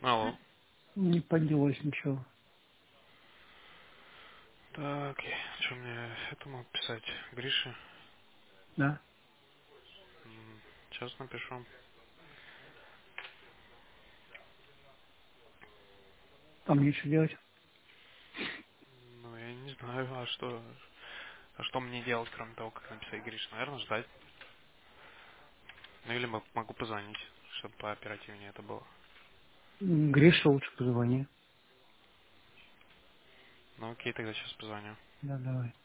Алло. Не поделалось ничего. Так, что мне этому писать? Грише? Да? Сейчас напишу. Там нечего делать. Ну, я не знаю, а что мне делать, кроме того, как написать Грише? Наверное, ждать. Ну, или могу позвонить, чтобы пооперативнее это было. Гриша лучше позвони. Ну, окей, тогда сейчас позвоню. Да, давай.